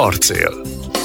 Arcél.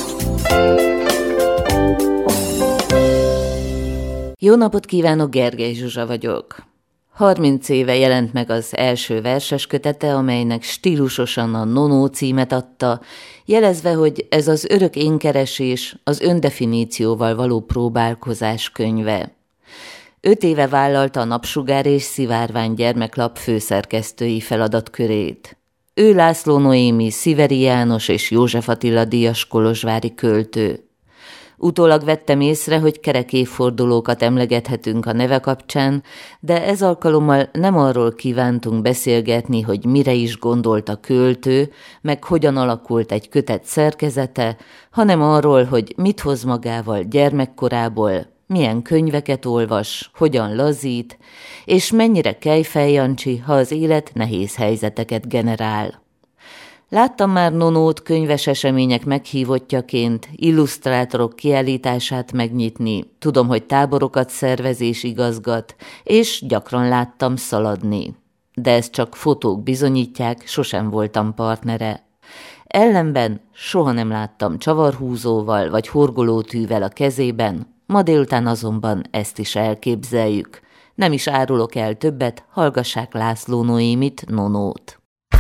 Jó napot kívánok, Gergely Zsuzsa vagyok. 30 éve jelent meg az első verses kötete, amelynek stílusosan a Nonó címet adta, jelezve, hogy ez az örök énkeresés, az öndefinícióval való próbálkozás könyve. 5 éve vállalta a Napsugár és Szivárvány gyermeklap főszerkesztői feladatkörét. Ő László Noémi, Sziveri János és József Attila díjas kolozsvári költő. Utólag vettem észre, hogy kerek évfordulókat emlegethetünk a neve kapcsán, de ez alkalommal nem arról kívántunk beszélgetni, hogy mire is gondolt a költő, meg hogyan alakult egy kötet szerkezete, hanem arról, hogy mit hoz magával gyermekkorából, milyen könyveket olvas, hogyan lazít, és mennyire Kejfej Jancsi, ha az élet nehéz helyzeteket generál. Láttam már Nonót könyves események meghívottjaként, illusztrátorok kiállítását megnyitni, tudom, hogy táborokat szervez és igazgat, és gyakran láttam szaladni. De ezt csak fotók bizonyítják, sosem voltam partnere. Ellenben soha nem láttam csavarhúzóval vagy horgolótűvel a kezében, ma délután azonban ezt is elképzeljük. Nem is árulok el többet, hallgassák László Noémit, Nonót.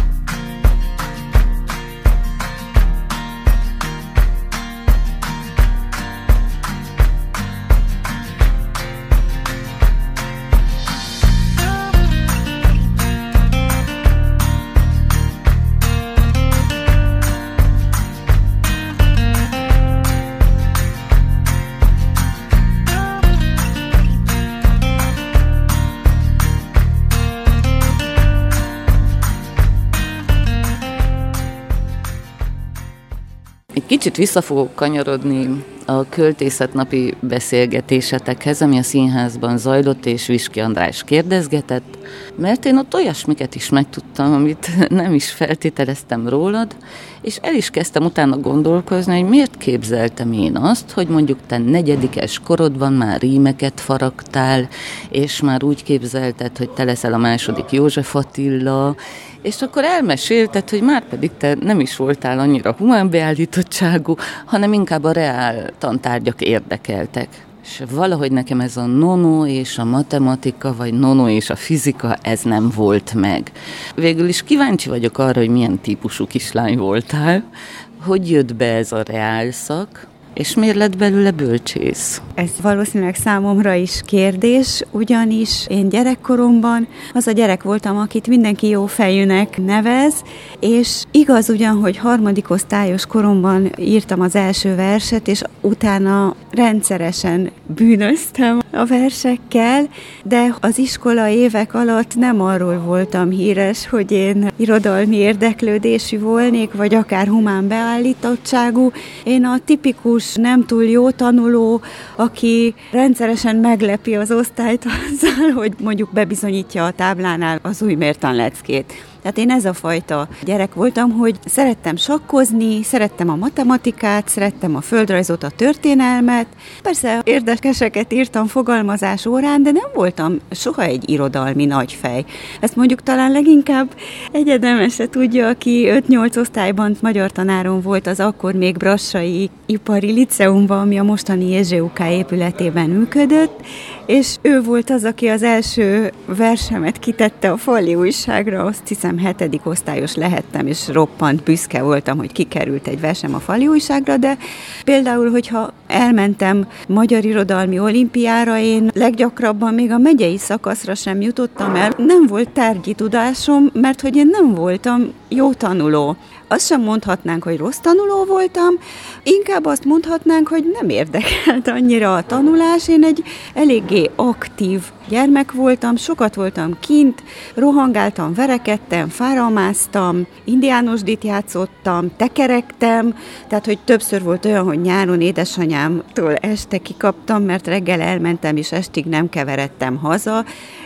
Kicsit vissza fogok kanyarodni a költészetnapi beszélgetésetekhez, ami a színházban zajlott, és Viski András kérdezgetett, mert én ott olyasmiket is megtudtam, amit nem is feltételeztem rólad, és el is kezdtem utána gondolkozni, hogy miért képzeltem én azt, hogy mondjuk te 4. korodban már rímeket faragtál, és már úgy képzelted, hogy te leszel a második József Attila, és akkor elmesélted, hogy már pedig te nem is voltál annyira humán beállítottságú, hanem inkább a reál tantárgyak érdekeltek. És valahogy nekem ez a nonó és a matematika, vagy nonó és a fizika, ez nem volt meg. Végül is kíváncsi vagyok arra, hogy milyen típusú kislány voltál, hogy jött be ez a reál szak, és miért lett belőle bölcsész? Ez valószínűleg számomra is kérdés, ugyanis én gyerekkoromban az a gyerek voltam, akit mindenki jó fejűnek nevez, és igaz ugyan, hogy 3. osztályos koromban írtam az első verset, és utána rendszeresen bűnöztem a versekkel, de az iskola évek alatt nem arról voltam híres, hogy én irodalmi érdeklődésű volnék, vagy akár humán beállítottságú. Én a tipikus nem túl jó tanuló, aki rendszeresen meglepi az osztályt azzal, hogy mondjuk bebizonyítja a táblánál az új mértanleckét. Tehát én ez a fajta gyerek voltam, hogy szerettem sakkozni, szerettem a matematikát, szerettem a földrajzot, a történelmet. Persze érdekeseket írtam fogalmazás órán, de nem voltam soha egy irodalmi nagyfej. Ezt mondjuk talán leginkább Egyetemese tudja, aki 5-8 osztályban magyar tanárom volt az akkor még brassai ipari liceumban, ami a mostani JZSUK épületében működött, és ő volt az, aki az első versemet kitette a fali újságra, azt hiszem 7. osztályos lehettem, és roppant büszke voltam, hogy kikerült egy versem a fali újságra, de például, hogyha elmentem magyar irodalmi olimpiára, én leggyakrabban még a megyei szakaszra sem jutottam el. Nem volt tárgyi tudásom, mert hogy én nem voltam jó tanuló. Azt sem mondhatnánk, hogy rossz tanuló voltam, inkább azt mondhatnánk, hogy nem érdekelt annyira a tanulás. Én egy eléggé aktív gyermek voltam, sokat voltam kint, rohangáltam, verekedtem, fáramásztam, indiánosdit játszottam, tekerektem, tehát hogy többször volt olyan, hogy nyáron édesanyámtól este kikaptam, mert reggel elmentem, és estig nem keveredtem haza,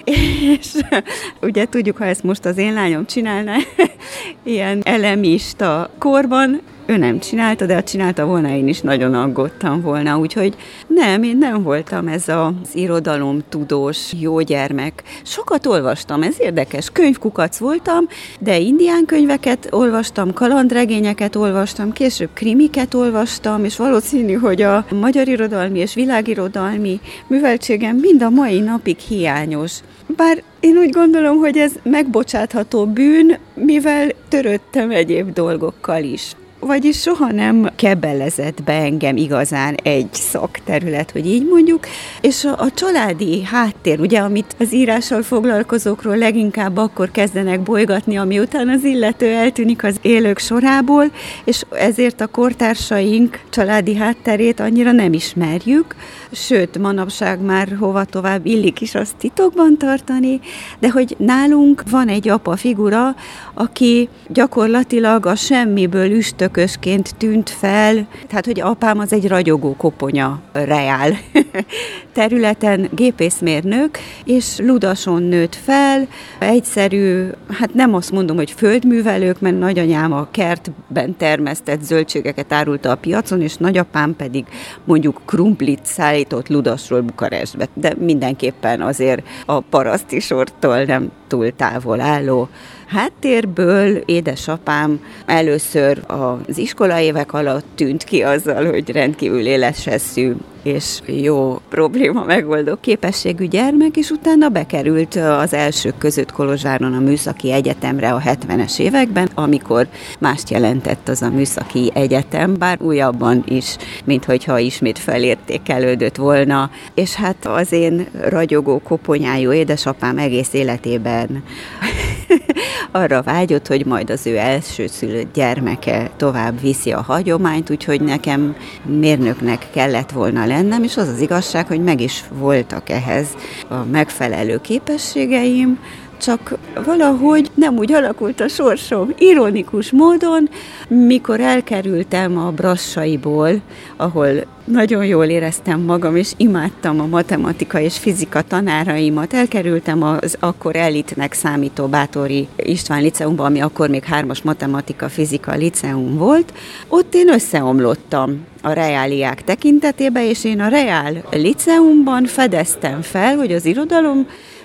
és ugye tudjuk, ha ezt most az én lányom csinálná, ilyen elemista korban, ő nem csinálta, de ha csinálta volna, én is nagyon aggódtam volna, úgyhogy én nem voltam ez az irodalomtudós jó gyermek. Sokat olvastam, ez érdekes, könyvkukac voltam, de indián könyveket olvastam, kalandregényeket olvastam, később krimiket olvastam, és valószínű, hogy a magyar irodalmi és világirodalmi műveltségem mind a mai napig hiányos. Bár én úgy gondolom, hogy ez megbocsátható bűn, mivel törődtem egyéb dolgokkal is. Vagyis soha nem kebelezett be engem igazán egy szakterület, hogy így mondjuk, és a családi háttér, ugye, amit az írással foglalkozókról leginkább akkor kezdenek bolygatni, amiután az illető eltűnik az élők sorából, és ezért a kortársaink családi hátterét annyira nem ismerjük, sőt, manapság már hova tovább illik is azt titokban tartani, de hogy nálunk van egy apa figura, aki gyakorlatilag a semmiből üstökösként tűnt fel, tehát hogy apám az egy ragyogó koponya reál területen gépészmérnök, és Ludason nőtt fel, egyszerű, hát nem azt mondom, hogy földművelők, mert nagyanyám a kertben termesztett zöldségeket árulta a piacon, és nagyapám pedig mondjuk krumplit szállított Ludasról Bukarestbe, de mindenképpen azért a paraszti sortól nem túl távol álló háttérből. Édesapám először az iskolaévek alatt tűnt ki azzal, hogy rendkívül éles eszű és jó probléma megoldó képességű gyermek, és utána bekerült az elsők között Kolozsváron a Műszaki Egyetemre a 70-es években, amikor mást jelentett az a műszaki egyetem, bár újabban is, mint hogyha ismét felértékelődött volna, és hát az én ragyogó koponyájú édesapám egész életében arra vágyott, hogy majd az ő elsőszülött gyermeke tovább viszi a hagyományt, úgyhogy nekem mérnöknek kellett volna lennem, és az az igazság, hogy meg is voltak ehhez a megfelelő képességeim, csak valahogy nem úgy alakult a sorsom. Ironikus módon, mikor elkerültem a Brassaiból, ahol nagyon jól éreztem magam, és imádtam a matematika és fizika tanáraimat, elkerültem az akkor elitnek számító Báthori István liceumba, ami akkor még 3-as matematika-fizika liceum volt. Ott én összeomlottam a reáliák tekintetében, és én a reál liceumban fedeztem fel, hogy az irodalom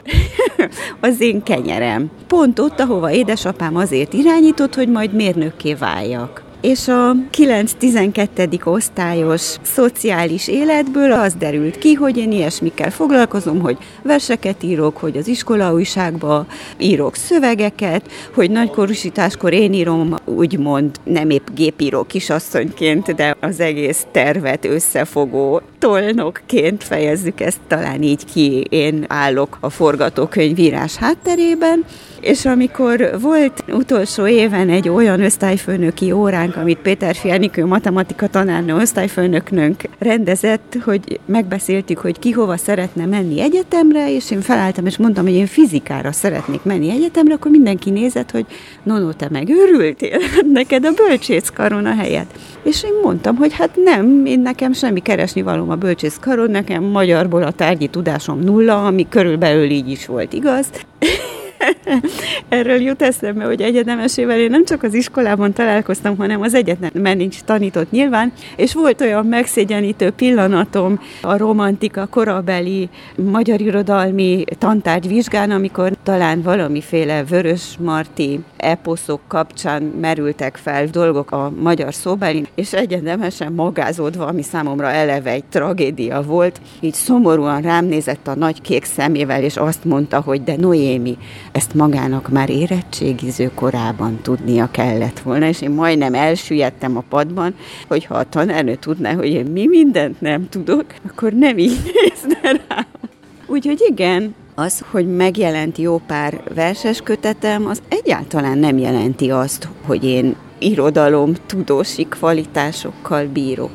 az én kenyerem. Pont ott, ahova édesapám azért irányított, hogy majd mérnökké váljak. És a 9-12. Osztályos szociális életből az derült ki, hogy én ilyesmikkel foglalkozom, hogy verseket írok, hogy az iskolaújságba írok szövegeket, hogy nagykorúsításkor én írom, úgymond nem épp gépíró kisasszonyként, de az egész tervet összefogó tolnokként fejezzük ezt talán így ki, én állok a forgatókönyvírás hátterében, és amikor volt utolsó éven egy olyan osztályfőnöki óránk, amit Péterfi Enikő matematika tanárnő osztályfőnöknünk rendezett, hogy megbeszéltük, hogy ki hova szeretne menni egyetemre, és én felálltam, és mondtam, hogy én fizikára szeretnék menni egyetemre, akkor mindenki nézett, hogy no, te megőrültél? Neked a bölcsészkaron a helyed. És én mondtam, hogy hát nem, én nekem semmi keresnivalóm a bölcsészkaron, nekem magyarból a tárgyi tudásom 0, ami körülbelül így is volt igaz. Erről jut eszembe, hogy egyetemesével én nem csak az iskolában találkoztam, hanem az egyetemen is tanított nyilván, és volt olyan megszégyenítő pillanatom a romantika korabeli magyar irodalmi tantárgyvizsgán, amikor talán valamiféle vörösmarty eposzok kapcsán merültek fel dolgok a magyar szóbelin, és egyetemesen magázódva, ami számomra eleve egy tragédia volt, így szomorúan rám nézett a nagy kék szemével, és azt mondta, hogy de Noémi, ezt magának már érettségiző korában tudnia kellett volna, és én majdnem elsüllyedtem a padban, hogyha a tanárnő tudná, hogy én mi mindent nem tudok, akkor nem így nézne rám. Úgyhogy igen, az, hogy megjelent jó pár verses kötetem, az egyáltalán nem jelenti azt, hogy én irodalom tudósi kvalitásokkal bírok.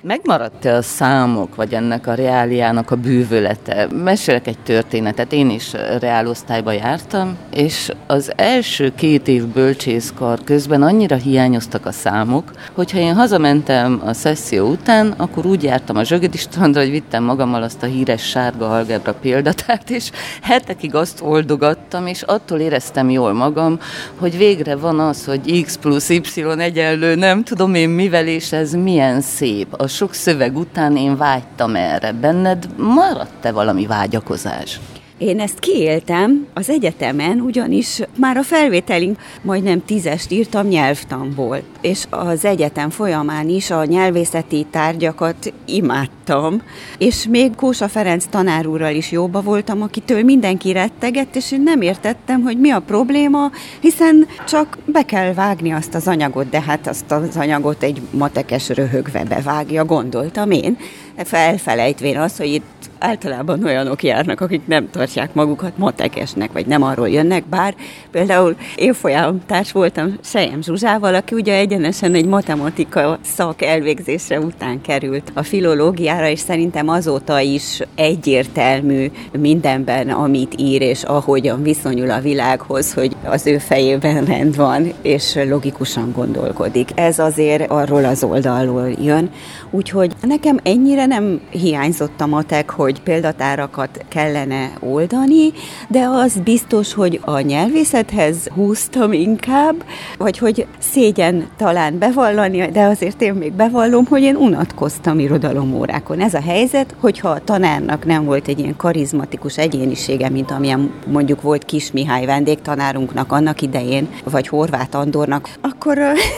Megmaradt-e a számok, vagy ennek a reáliának a bűvölete? Mesélek egy történetet, én is reálosztályba jártam, és az első 2 év bölcsészkar közben annyira hiányoztak a számok, hogyha én hazamentem a szesszió után, akkor úgy jártam a Zsögödi strandra, hogy vittem magammal azt a híres sárga algebra példatárt, és hetekig azt oldogattam, és attól éreztem jól magam, hogy végre van az, hogy x plusz y egyenlő, nem tudom én mivel, és ez milyen szép. A sok szöveg után én vágytam erre. Benned maradt-e valami vágyakozás? Én ezt kiéltem az egyetemen, ugyanis már a felvételink majdnem 10-est írtam nyelvtanból, és az egyetem folyamán is a nyelvészeti tárgyakat imádtam, és még Kósa Ferenc tanár úrral is jóba voltam, akitől mindenki rettegett, és én nem értettem, hogy mi a probléma, hiszen csak be kell vágni azt az anyagot, de hát azt az anyagot egy matekes röhögve bevágja, gondoltam én, felfelejtvén azt, hogy itt általában olyanok járnak, akik nem tartják magukat matekesnek, vagy nem arról jönnek, bár például évfolyamtárs voltam Sejem Zsuzsával, aki ugye egyenesen egy matematika szak elvégzése után került a filológiára, és szerintem azóta is egyértelmű mindenben, amit ír, és ahogyan viszonyul a világhoz, hogy az ő fejében rend van, és logikusan gondolkodik. Ez azért arról az oldalról jön, úgyhogy nekem ennyire nem hiányzott a matek, hogy példatárakat kellene oldani, de az biztos, hogy a nyelvészethez húztam inkább, vagy hogy szégyen talán bevallani, de azért én még bevallom, hogy én unatkoztam irodalomórákon. Ez a helyzet, hogyha a tanárnak nem volt egy ilyen karizmatikus egyénisége, mint amilyen mondjuk volt Kis Mihály vendégtanárunknak annak idején, vagy Horváth Andornak, akkor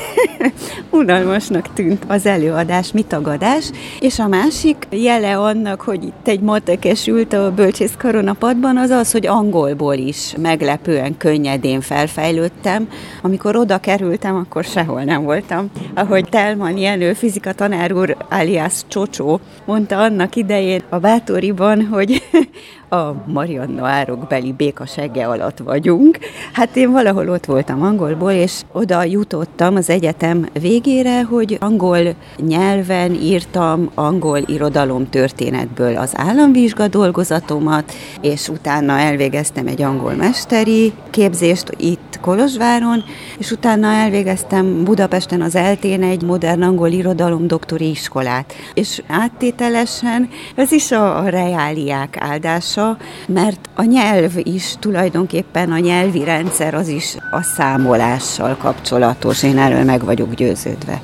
unalmasnak tűnt az előadás, mitagadás, és a másik jele annak, hogy itt egy matekes ült a bölcsészkaron a padban, az az, hogy angolból is meglepően könnyedén felfejlődtem. Amikor oda kerültem, akkor sehol nem voltam. Ahogy Telman Jenő fizika tanár úr alias Csocsó mondta annak idején a Bátoriban, hogy a Marianna árokbeli békasegge alatt vagyunk. Hát én valahol ott voltam angolból, és oda jutottam az egyetem végére, hogy angol nyelven írtam angol irodalomtörténetből az államvizsga dolgozatomat, és utána elvégeztem egy angol mesteri képzést itt Kolozsváron, és utána elvégeztem Budapesten az ELTÉn egy modern angol irodalom doktori iskolát. És áttételesen ez is a reáliák áldása, mert a nyelv is tulajdonképpen, a nyelvi rendszer az is a számolással kapcsolatos. Én erről meg vagyok győződve.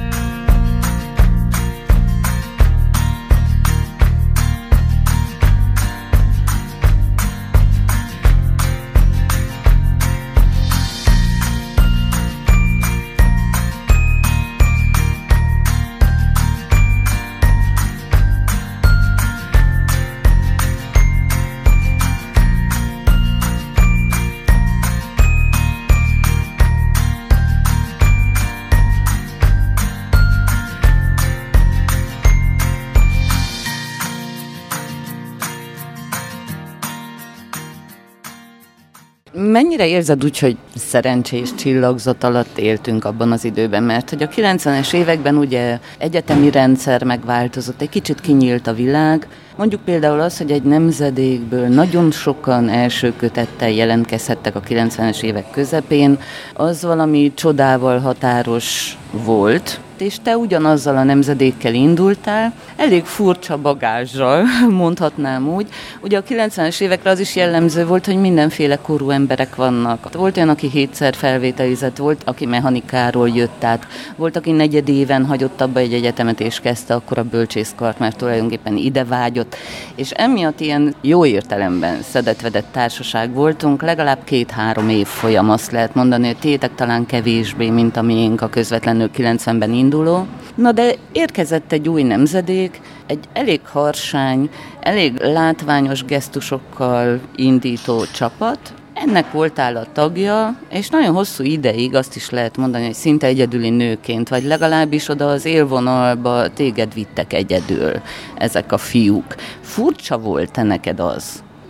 Mennyire érzed úgy, hogy szerencsés csillagzat alatt éltünk abban az időben? Mert hogy a 90-es években ugye egyetemi rendszer megváltozott, egy kicsit kinyílt a világ. Mondjuk például az, hogy egy nemzedékből nagyon sokan első kötettel jelentkezhettek a 90-es évek közepén, az valami csodával határos volt, és te ugyanazzal a nemzedékkel indultál, elég furcsa bagázsral, mondhatnám úgy. Ugye a 90-es évekre az is jellemző volt, hogy mindenféle korú emberek vannak. Volt olyan, aki 7-szer felvételizett, volt, aki mechanikáról jött át, volt, aki negyedéven hagyott abba egy egyetemet, és kezdte akkor a bölcsészkart, mert tulajdonképpen ide vágyott. És emiatt ilyen jó értelemben szedett-vedett társaság voltunk, legalább 2-3 év folyam, azt lehet mondani, hogy tétek talán kevésbé, mint a miénk a közvetlenül 90-ben induló. Na de érkezett egy új nemzedék, egy elég harsány, elég látványos gesztusokkal indító csapat. Ennek voltál a tagja, és nagyon hosszú ideig azt is lehet mondani, hogy szinte egyedüli nőként, vagy legalábbis oda az élvonalba téged vittek egyedül ezek a fiúk. Furcsa volt-e neked az,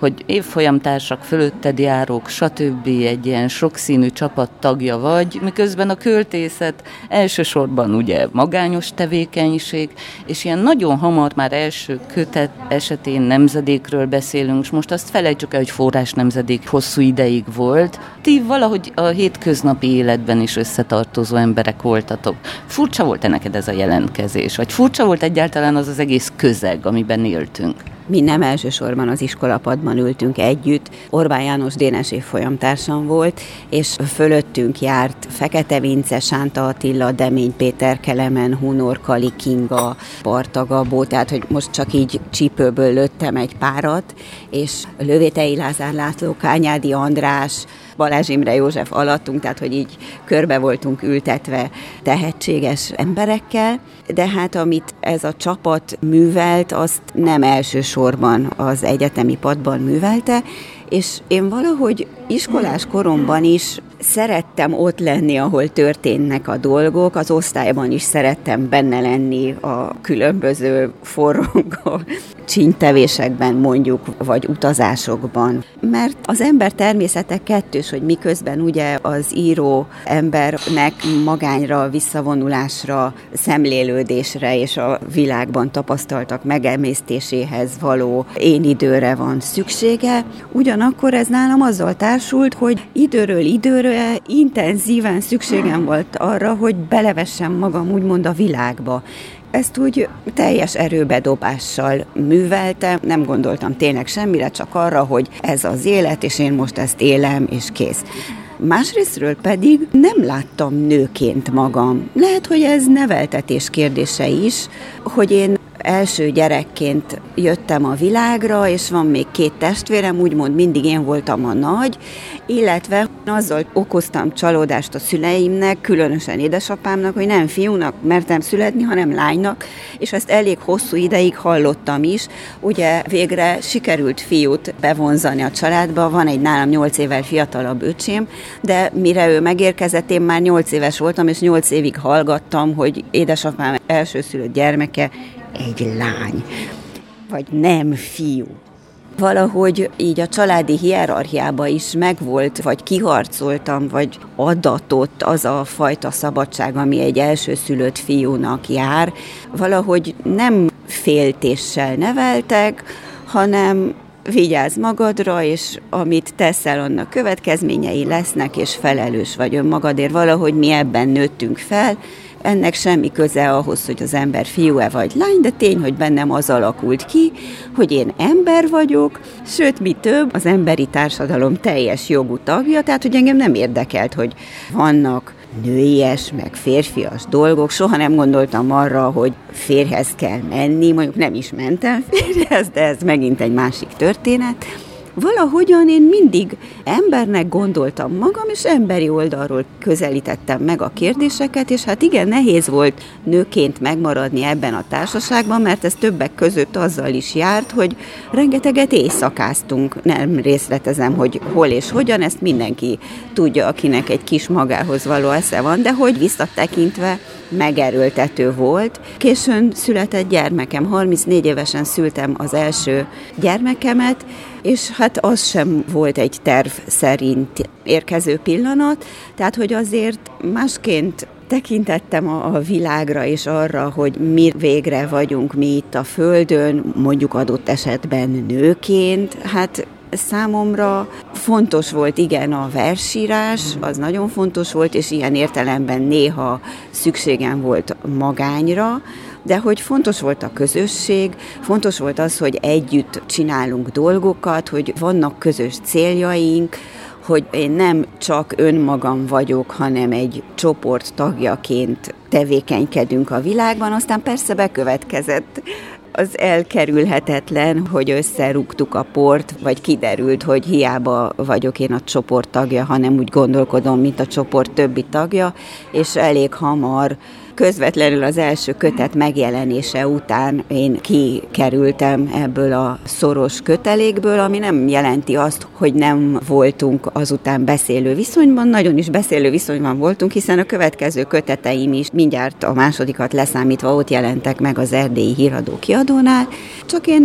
hogy évfolyamtársak, fölötted járók, stb. Egy ilyen sokszínű csapat tagja vagy, miközben a költészet elsősorban ugye magányos tevékenység, és ilyen nagyon hamar már első kötet esetén nemzedékről beszélünk, és most azt felejtsük el, hogy forrás nemzedék hosszú ideig volt. Ti valahogy a hétköznapi életben is összetartozó emberek voltatok. Furcsa volt-e neked ez a jelentkezés? Vagy furcsa volt egyáltalán az egész közeg, amiben éltünk? Mi nem elsősorban az iskolapadban ültünk együtt. Orbán János Dénes évfolyamtársam volt, és fölöttünk járt Fekete Vince, Sánta Attila, Demény Péter, Kelemen, Hunor, Kali Kinga, Barta Gabó, tehát hogy most csak így csípőből lőttem egy párat, és Lövétei Lázár László, Kányádi András, Balázs Imre József alattunk, tehát hogy így körbe voltunk ültetve tehetséges emberekkel, de hát amit ez a csapat művelt, azt nem elsősorban az egyetemi padban művelte, és én valahogy iskolás koromban is szerettem ott lenni, ahol történnek a dolgok, az osztályban is szerettem benne lenni a különböző forrongó csínytevésekben mondjuk, vagy utazásokban. Mert az ember természete kettős, hogy miközben ugye az író embernek magányra, visszavonulásra, szemlélődésre és a világban tapasztaltak megemésztéséhez való én időre van szüksége, ugyanakkor ez nálam azzal társult, hogy időről időre intenzíven szükségem volt arra, hogy belevessem magam úgymond a világba. Ezt úgy teljes erőbedobással műveltem, nem gondoltam tényleg semmire, csak arra, hogy ez az élet, és én most ezt élem, és kész. Másrésztről pedig nem láttam nőként magam. Lehet, hogy ez neveltetés kérdése is, hogy én első gyerekként jöttem a világra, és van még 2 testvérem, úgymond mindig én voltam a nagy, illetve azzal okoztam csalódást a szüleimnek, különösen édesapámnak, hogy nem fiúnak mertem születni, hanem lánynak, és ezt elég hosszú ideig hallottam is. Ugye végre sikerült fiút bevonzani a családba, van egy nálam 8 évvel fiatalabb öcsém, de mire ő megérkezett, én már 8 éves voltam, és 8 évig hallgattam, hogy édesapám elsőszülött gyermeke egy lány, vagy nem fiú. Valahogy így a családi hierarchiába is megvolt, vagy kiharcoltam, vagy adatott az a fajta szabadság, ami egy elsőszülött fiúnak jár. Valahogy nem féltéssel neveltek, hanem vigyázz magadra, és amit teszel, annak következményei lesznek, és felelős vagy önmagadért. Valahogy mi ebben nőttünk fel. Ennek semmi köze ahhoz, hogy az ember fiú-e vagy lány, de tény, hogy bennem az alakult ki, hogy én ember vagyok, sőt, mi több, az emberi társadalom teljes jogú tagja, tehát, hogy engem nem érdekelt, hogy vannak nőies, meg férfias dolgok. Soha nem gondoltam arra, hogy férjhez kell menni, mondjuk nem is mentem férjhez, de ez megint egy másik történet. Valahogyan én mindig embernek gondoltam magam, és emberi oldalról közelítettem meg a kérdéseket, és hát igen, nehéz volt nőként megmaradni ebben a társaságban, mert ez többek között azzal is járt, hogy rengeteget éjszakáztunk. Nem részletezem, hogy hol és hogyan, ezt mindenki tudja, akinek egy kis magához való esze van, de hogy visszatekintve megerőltető volt. Későn született gyermekem, 34 évesen szültem az első gyermekemet, és hát az sem volt egy terv szerint érkező pillanat, tehát hogy azért másként tekintettem a világra és arra, hogy mi végre vagyunk mi itt a Földön, mondjuk adott esetben nőként, hát számomra fontos volt, igen, a versírás, az nagyon fontos volt, és ilyen értelemben néha szükségem volt magányra, de hogy fontos volt a közösség, fontos volt az, hogy együtt csinálunk dolgokat, hogy vannak közös céljaink, hogy én nem csak önmagam vagyok, hanem egy csoport tagjaként tevékenykedünk a világban, aztán persze bekövetkezett az elkerülhetetlen, hogy összerúgtuk a port, vagy kiderült, hogy hiába vagyok én a csoport tagja, hanem úgy gondolkodom, mint a csoport többi tagja, és elég hamar, közvetlenül az első kötet megjelenése után én kikerültem ebből a szoros kötelékből, ami nem jelenti azt, hogy nem voltunk azután beszélő viszonyban, nagyon is beszélő viszonyban voltunk, hiszen a következő köteteim is mindjárt a másodikat leszámítva ott jelentek meg az Erdélyi Híradó Kiadónál, csak én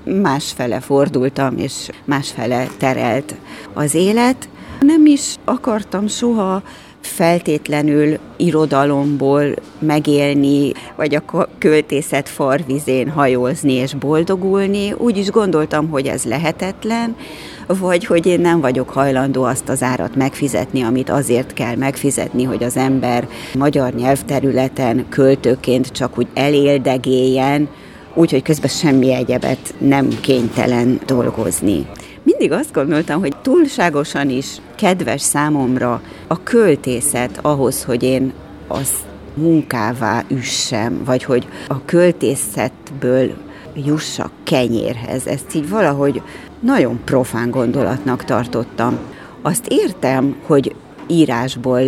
másfele fordultam, és másfele terelt az élet. Nem is akartam soha feltétlenül irodalomból megélni, vagy a költészet farvizén hajózni és boldogulni. Úgy is gondoltam, hogy ez lehetetlen, vagy hogy én nem vagyok hajlandó azt az árat megfizetni, amit azért kell megfizetni, hogy az ember magyar nyelvterületen költőként csak úgy eléldegéljen, úgyhogy közben semmi egyebet nem kénytelen dolgozni. Mindig azt gondoltam, hogy túlságosan is kedves számomra a költészet ahhoz, hogy én azt munkává üssem, vagy hogy a költészetből jussak kenyérhez. Ezt így valahogy nagyon profán gondolatnak tartottam. Azt értem, hogy írásból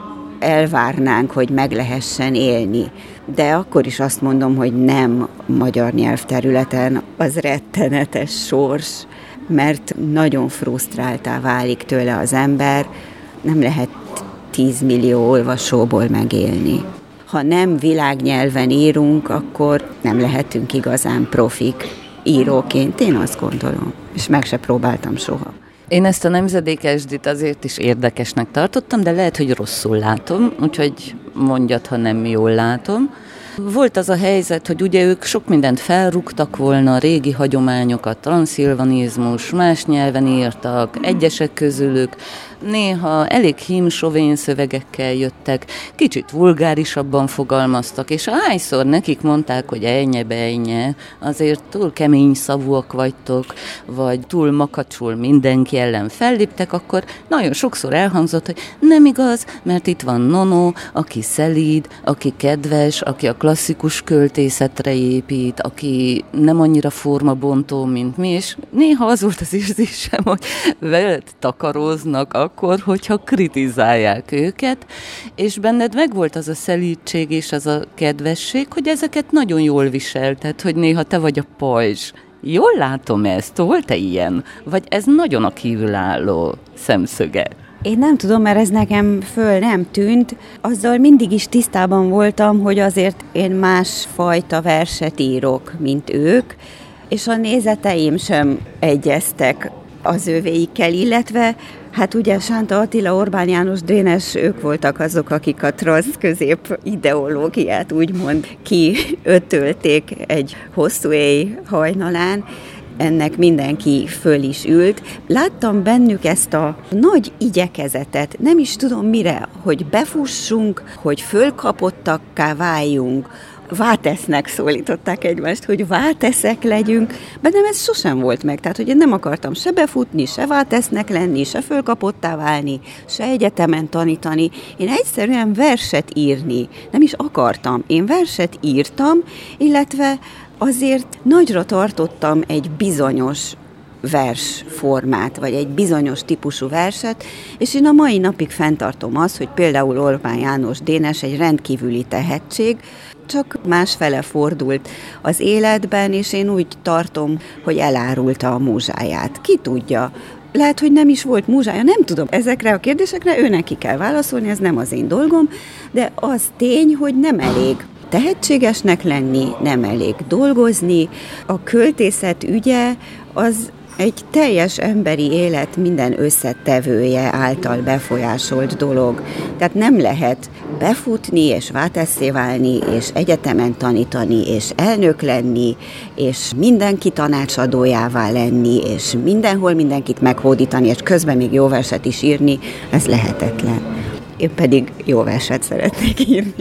elvárnánk, hogy meg lehessen élni, de akkor is azt mondom, hogy nem magyar nyelvterületen, az rettenetes sors, mert nagyon frusztráltá válik tőle az ember, nem lehet 10 millió olvasóból megélni. Ha nem világnyelven írunk, akkor nem lehetünk igazán profik íróként, én azt gondolom, és meg se próbáltam soha. Én ezt a nemzedékesdit azért is érdekesnek tartottam, de lehet, hogy rosszul látom, úgyhogy mondjad, ha nem jól látom. Volt az a helyzet, hogy ugye ők sok mindent felrúgtak volna, régi hagyományokat, transzilvanizmus, más nyelven írtak, egyesek közülük néha elég hímsovén szövegekkel jöttek, kicsit vulgárisabban fogalmaztak, és ahányszor nekik mondták, hogy ennye, azért túl kemény szavúak vagytok, vagy túl makacsul mindenki ellen felléptek, akkor nagyon sokszor elhangzott, hogy nem igaz, mert itt van Nono, aki szelíd, aki kedves, aki a klasszikus költészetre épít, aki nem annyira formabontó, mint mi, és néha az volt az érzésem, hogy veled takaróznak akkor, hogyha kritizálják őket, és benned megvolt az a szelídség és az a kedvesség, hogy ezeket nagyon jól viselted, hogy néha te vagy a pajzs. Jól látom ezt, volt-e ilyen? Vagy ez nagyon a kívülálló szemszöge? Én nem tudom, mert ez nekem föl nem tűnt. Azzal mindig is tisztában voltam, hogy azért én másfajta verset írok, mint ők, és a nézeteim sem egyeztek az övéikkel, illetve hát ugye Sánta Attila, Orbán János, Dénes, ők voltak azok, akik a transzközép ideológiát úgymond kiötölték egy hosszú éj hajnalán. Ennek mindenki föl is ült. Láttam bennük ezt a nagy igyekezetet, nem is tudom mire, hogy befussunk, hogy fölkapottakká váljunk, Vátesznek szólították egymást, hogy váteszek legyünk, bennem ez sosem volt meg, tehát hogy én nem akartam se befutni, se vátesznek lenni, se fölkapottá válni, se egyetemen tanítani. Én egyszerűen verset írni nem is akartam. Én verset írtam, illetve azért nagyra tartottam egy bizonyos versformát, vagy egy bizonyos típusú verset, és én a mai napig fenntartom azt, hogy például Orbán János Dénes egy rendkívüli tehetség, csak másfele fordult az életben, és én úgy tartom, hogy elárulta a múzsáját. Ki tudja? Lehet, hogy nem is volt múzsája, nem tudom. Ezekre a kérdésekre ő neki kell válaszolni, ez nem az én dolgom, de az tény, hogy nem elég tehetségesnek lenni, nem elég dolgozni. A költészet ügye az egy teljes emberi élet minden összetevője által befolyásolt dolog. Tehát nem lehet befutni, és vátesszé válni, és egyetemen tanítani, és elnök lenni, és mindenki tanácsadójává lenni, és mindenhol mindenkit meghódítani, és közben még jó verset is írni, ez lehetetlen. Én pedig jó verset szeretnék írni.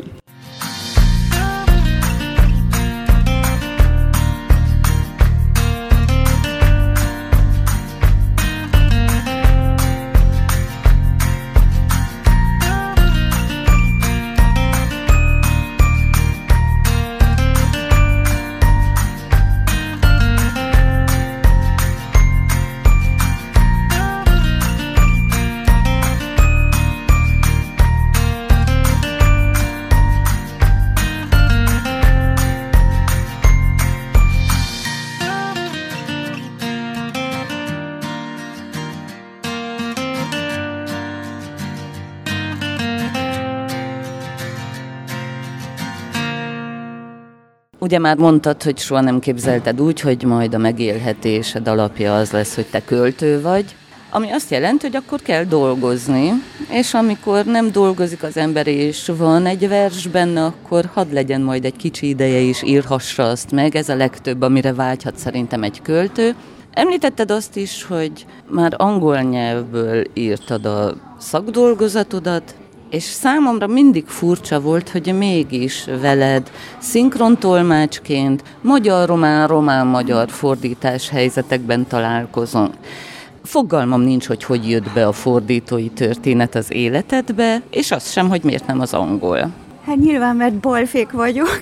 Ugye már mondtad, hogy soha nem képzelted úgy, hogy majd a megélhetésed alapja az lesz, hogy te költő vagy, ami azt jelenti, hogy akkor kell dolgozni, és amikor nem dolgozik az ember, és van egy vers benne, akkor hadd legyen majd egy kicsi ideje is, írhassa azt meg, ez a legtöbb, amire vágyhat szerintem egy költő. Említetted azt is, hogy már angol nyelvből írtad a szakdolgozatodat, és számomra mindig furcsa volt, hogy mégis veled szinkrontolmácsként magyar-román, román-magyar fordítás helyzetekben találkozom. Fogalmam nincs, hogy jött be a fordítói történet az életedbe, és az sem, hogy miért nem az angol. Hát nyilván, mert balfék vagyok.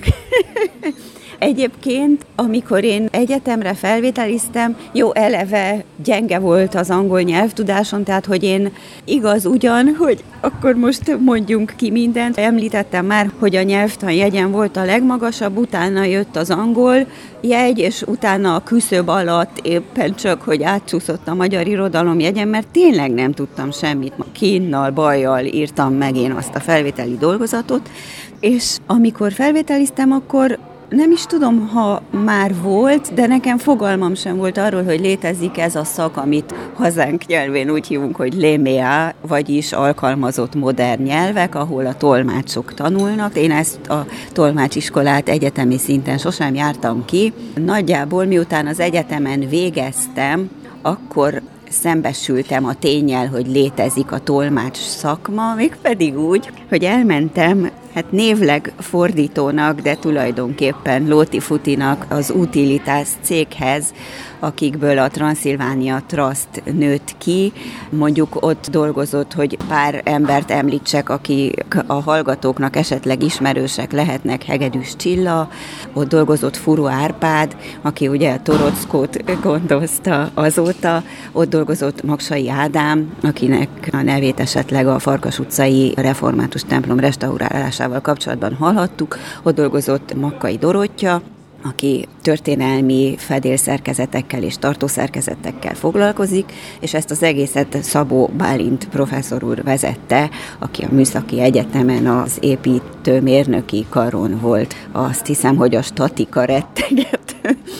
Egyébként, amikor én egyetemre felvételiztem, jó, eleve gyenge volt az angol nyelvtudáson, tehát, hogy én igaz ugyan, hogy akkor most mondjunk ki mindent. Említettem már, hogy a nyelvtan jegyen volt a legmagasabb, utána jött az angol jegy, és utána a küszöb alatt éppen csak, hogy átcsúszott a magyar irodalom jegyen, mert tényleg nem tudtam semmit. Kínnal, bajjal írtam meg én azt a felvételi dolgozatot, és amikor felvételiztem, akkor nem is tudom, ha már volt, de nekem fogalmam sem volt arról, hogy létezik ez a szak, amit hazánk nyelvén úgy hívunk, hogy LMA, vagyis alkalmazott modern nyelvek, ahol a tolmácsok tanulnak. Én ezt a tolmácsiskolát egyetemi szinten sosem jártam ki. Nagyjából miután az egyetemen végeztem, akkor szembesültem a ténnyel, hogy létezik a tolmács szakma, mégpedig úgy, hogy elmentem névleg fordítónak, de tulajdonképpen Lóti Futinak az Utilitas céghez, akikből a Transzilvánia Trust nőtt ki. Mondjuk ott dolgozott, hogy pár embert említsek, akik a hallgatóknak esetleg ismerősek lehetnek, Hegedűs Csilla, ott dolgozott Furu Árpád, aki ugye a Torockót gondozta azóta, ott dolgozott Magsai Ádám, akinek a nevét esetleg a Farkas utcai református templom restaurálásával kapcsolatban hallhattuk, ott dolgozott Makkai Dorottya, aki történelmi fedélszerkezetekkel és tartószerkezetekkel foglalkozik, és ezt az egészet Szabó Bálint professzor úr vezette, aki a Műszaki Egyetemen az építőmérnöki karon volt. Azt hiszem, hogy a statika retteget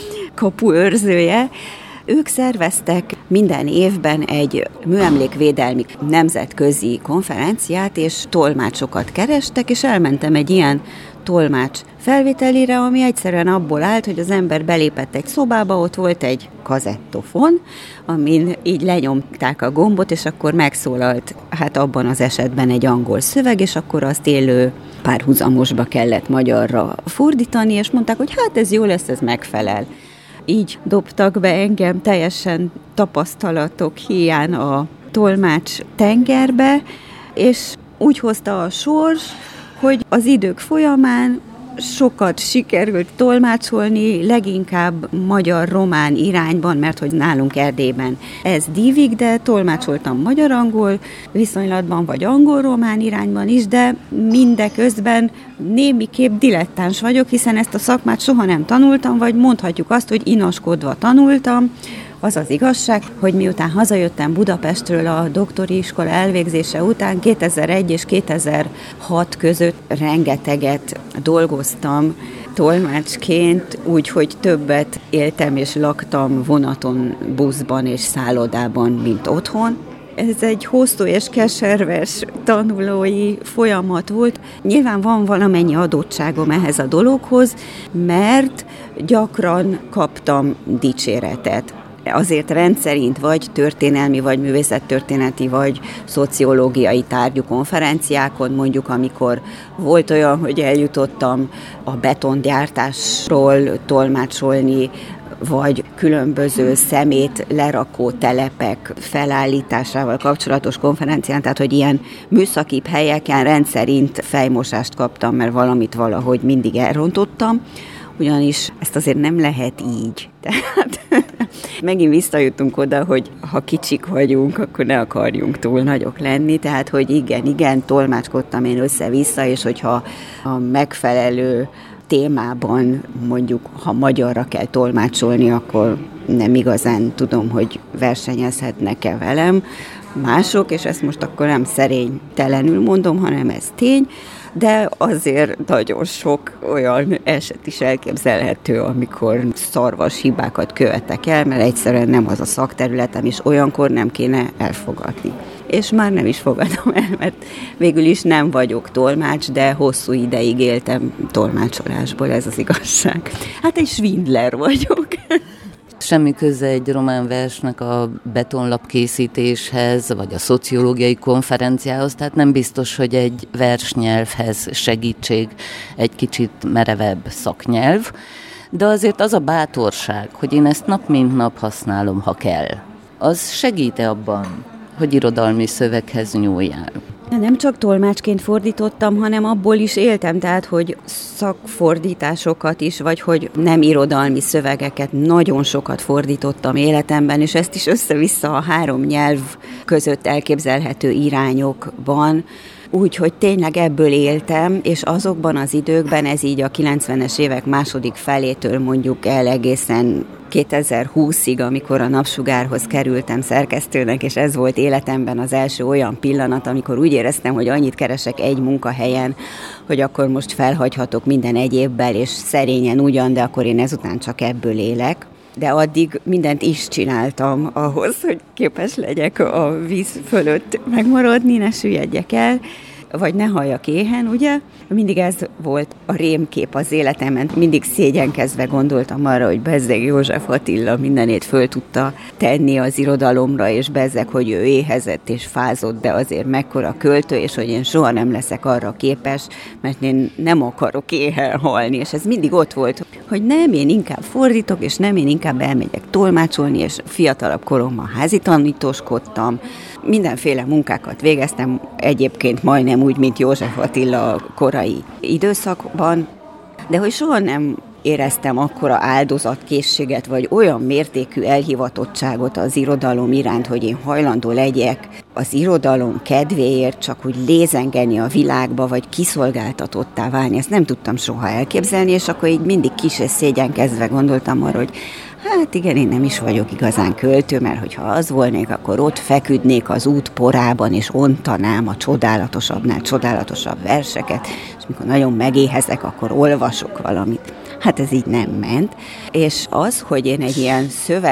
kapuőrzője. Ők szerveztek minden évben egy műemlékvédelmi nemzetközi konferenciát, és tolmácsokat kerestek, és elmentem egy ilyen tolmács felvételére, ami egyszerűen abból állt, hogy az ember belépett egy szobába, ott volt egy kazettofon, amin így lenyomták a gombot, és akkor megszólalt, abban az esetben egy angol szöveg, és akkor azt élő párhuzamosba kellett magyarra fordítani, és mondták, hogy ez jó lesz, ez megfelel. Így dobtak be engem teljesen tapasztalatok hiány a tolmács tengerbe, és úgy hozta a sors, hogy az idők folyamán sokat sikerült tolmácsolni, leginkább magyar-román irányban, mert hogy nálunk Erdélyben ez dívik, de tolmácsoltam magyar-angol viszonylatban, vagy angol-román irányban is, de mindeközben némiképp dilettáns vagyok, hiszen ezt a szakmát soha nem tanultam, vagy mondhatjuk azt, hogy inaskodva tanultam. Az az igazság, hogy miután hazajöttem Budapestről a doktori iskola elvégzése után, 2001 és 2006 között rengeteget dolgoztam tolmácsként, úgyhogy többet éltem és laktam vonaton, buszban és szállodában, mint otthon. Ez egy hosszú és keserves tanulói folyamat volt. Nyilván van valamennyi adottságom ehhez a dologhoz, mert gyakran kaptam dicséretet. Azért rendszerint vagy történelmi, vagy művészettörténeti, vagy szociológiai tárgyú konferenciákon, mondjuk amikor volt olyan, hogy eljutottam a betongyártásról tolmácsolni, vagy különböző szemét lerakó telepek felállításával kapcsolatos konferencián, tehát hogy ilyen műszakibb helyeken rendszerint fejmosást kaptam, mert valamit valahogy mindig elrontottam, ugyanis ezt azért nem lehet így. Tehát megint visszajutunk oda, hogy ha kicsik vagyunk, akkor ne akarjunk túl nagyok lenni, tehát hogy igen, tolmácskodtam én össze-vissza, és hogyha a megfelelő témában, mondjuk, ha magyarra kell tolmácsolni, akkor nem igazán tudom, hogy versenyezhetnek-e velem. mások, és ezt most akkor nem szerénytelenül mondom, hanem ez tény, de azért nagyon sok olyan eset is elképzelhető, amikor szarvas hibákat követek el, mert egyszerűen nem az a szakterületem, és olyankor nem kéne elfogadni. És már nem is fogadom el, mert végül is nem vagyok tolmács, de hosszú ideig éltem tolmácsolásból, ez az igazság. Hát egy svindler vagyok. Semmi köze egy román versnek a betonlap készítéshez, vagy a szociológiai konferenciához, tehát nem biztos, hogy egy versnyelvhez segítség egy kicsit merevebb szaknyelv, de azért az a bátorság, hogy én ezt nap mint nap használom, ha kell, az segít-e abban, hogy irodalmi szöveghez nyúljál? Nem csak tolmácsként fordítottam, hanem abból is éltem, tehát, hogy szakfordításokat is, vagy hogy nem irodalmi szövegeket, nagyon sokat fordítottam életemben, és ezt is össze-vissza a 3 nyelv között elképzelhető irányokban, úgyhogy tényleg ebből éltem, és azokban az időkben, ez így a 90-es évek második felétől mondjuk el egészen 2020-ig, amikor a Napsugárhoz kerültem szerkesztőnek, és ez volt életemben az első olyan pillanat, amikor úgy éreztem, hogy annyit keresek egy munkahelyen, hogy akkor most felhagyhatok minden egyébbel, és szerényen ugyan, de akkor én ezután csak ebből élek. De addig mindent is csináltam ahhoz, hogy képes legyek a víz fölött megmaradni, ne süllyedjek el, vagy ne halljak éhen, ugye? Mindig ez volt a rémkép az életemben. Mindig szégyenkezve gondoltam arra, hogy bezzeg József Attila mindenét föl tudta tenni az irodalomra, és bezzeg, hogy ő éhezett és fázott, de azért mekkora költő, és hogy én soha nem leszek arra képes, mert én nem akarok éhen halni. És ez mindig ott volt, hogy nem, én inkább fordítok, és nem, én inkább elmegyek tolmácsolni, és fiatalabb koromban házitanítóskodtam, mindenféle munkákat végeztem, egyébként majdnem úgy, mint József Attila korai időszakban, de hogy soha nem éreztem akkora áldozatkészséget, vagy olyan mértékű elhivatottságot az irodalom iránt, hogy én hajlandó legyek az irodalom kedvéért csak úgy lézengeni a világba, vagy kiszolgáltatottá válni. Ezt nem tudtam soha elképzelni, és akkor így mindig kis és szégyenkezve gondoltam arra, hogy hát igen, én nem is vagyok igazán költő, mert hogyha az volnék, akkor ott feküdnék az út porában, és ontanám a csodálatosabbnál csodálatosabb verseket, és mikor nagyon megéhezek, akkor olvasok valamit. Hát ez így nem ment. És az, hogy én egy ilyen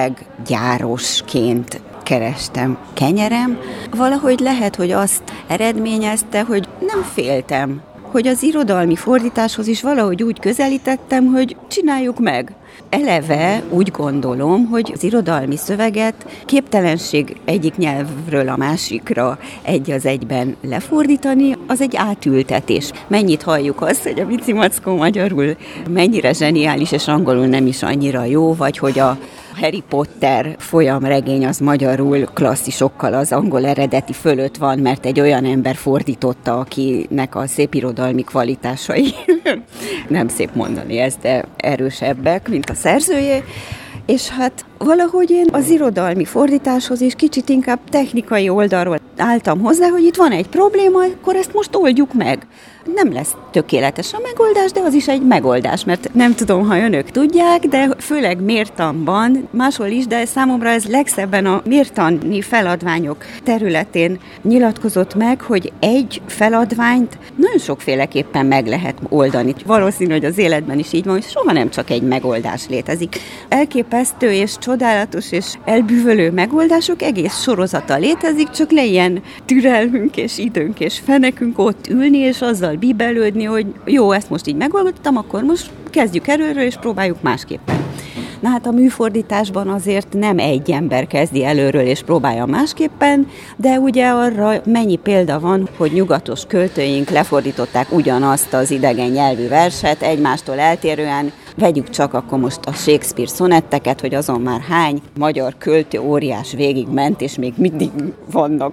szöveggyárosként kerestem kenyerem, valahogy lehet, hogy azt eredményezte, hogy nem féltem, hogy az irodalmi fordításhoz is valahogy úgy közelítettem, hogy csináljuk meg. Eleve úgy gondolom, hogy az irodalmi szöveget képtelenség egyik nyelvről a másikra egy az egyben lefordítani, az egy átültetés. Mennyit halljuk azt, hogy a Mici Mackó magyarul mennyire zseniális, és angolul nem is annyira jó, vagy hogy a Harry Potter folyamregény az magyarul klasszisokkal az angol eredeti fölött van, mert egy olyan ember fordította, akinek a szépirodalmi kvalitásai, nem szép mondani ezt, de erősebbek, mint a szerzőjé, és hát valahogy én az irodalmi fordításhoz is kicsit inkább technikai oldalról álltam hozzá, hogy itt van egy probléma, akkor ezt most oldjuk meg. Nem lesz tökéletes a megoldás, de az is egy megoldás, mert nem tudom, ha önök tudják, de főleg mértanban, máshol is, de számomra ez legszebben a mértani feladványok területén nyilatkozott meg, hogy egy feladványt nagyon sokféleképpen meg lehet oldani. Valószínű, hogy az életben is így van, hogy soha nem csak egy megoldás létezik. Elképesztő és csodálatos és elbűvölő megoldások egész sorozata létezik, csak le ilyen türelmünk és időnk és fenekünk ott ülni, és azzal bíbelődni, hogy jó, ezt most így megoldottam, akkor most kezdjük előről, és próbáljuk másképpen. Na hát a műfordításban azért nem egy ember kezdi előről, és próbálja másképpen, de ugye arra mennyi példa van, hogy nyugatos költőink lefordították ugyanazt az idegen nyelvű verset, egymástól eltérően. Vegyük csak akkor most a Shakespeare szonetteket, hogy azon már hány magyar költő óriás végigment, és még mindig vannak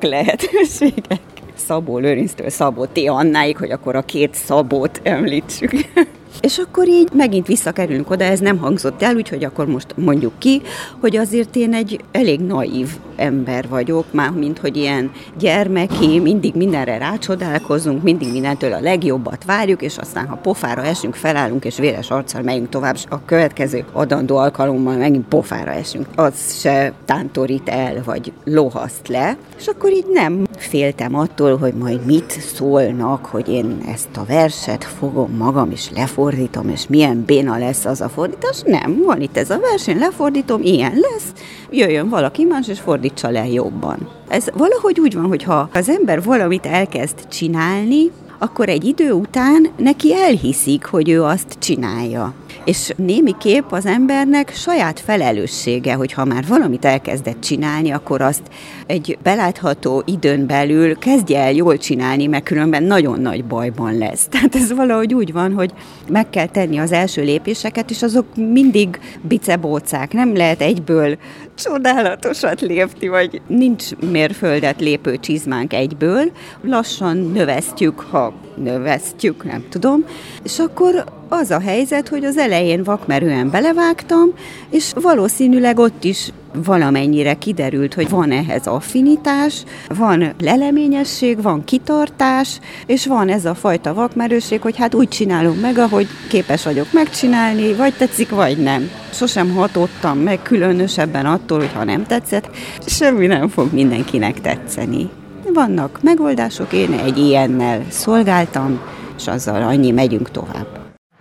lehetőségek. Szabó Lőrinctől Szabó T. Annáig, hogy akkor a két Szabót említsük. És akkor így megint visszakerülünk oda, ez nem hangzott el, úgyhogy akkor most mondjuk ki, hogy azért én egy elég naív ember vagyok, már mint hogy ilyen gyermeki, mindig mindenre rácsodálkozunk, mindig mindentől a legjobbat várjuk, és aztán ha pofára esünk, felállunk, és véres arccal megyünk tovább, és a következő adandó alkalommal megint pofára esünk. Az se tántorít el, vagy lohaszt le, és akkor így nem féltem attól, hogy majd mit szólnak, hogy én ezt a verset fogom magam, és lefordítom, és milyen béna lesz az a fordítás. Nem, van itt ez a vers, én lefordítom, ilyen lesz, jöjjön valaki más, és fordítsa le jobban. Ez valahogy úgy van, hogy ha az ember valamit elkezd csinálni, akkor egy idő után neki elhiszik, hogy ő azt csinálja. És némiképp az embernek saját felelőssége, hogy ha már valamit elkezdett csinálni, akkor azt egy belátható időn belül kezdje el jól csinálni, mert különben nagyon nagy bajban lesz. Tehát ez valahogy úgy van, hogy meg kell tenni az első lépéseket, és azok mindig bicebócák. Nem lehet egyből csodálatosat lépni, vagy nincs mérföldet lépő csizmánk egyből. Lassan növesztjük, nem tudom. És akkor az a helyzet, hogy az elején vakmerően belevágtam, és valószínűleg ott is valamennyire kiderült, hogy van ehhez affinitás, van leleményesség, van kitartás, és van ez a fajta vakmerőség, hogy hát úgy csinálom meg, ahogy képes vagyok megcsinálni, vagy tetszik, vagy nem. Sosem hatottam meg különösebben attól, hogy ha nem tetszett, semmi nem fog mindenkinek tetszeni. Vannak megoldások, én egy ilyennel szolgáltam, és azzal annyi, megyünk tovább.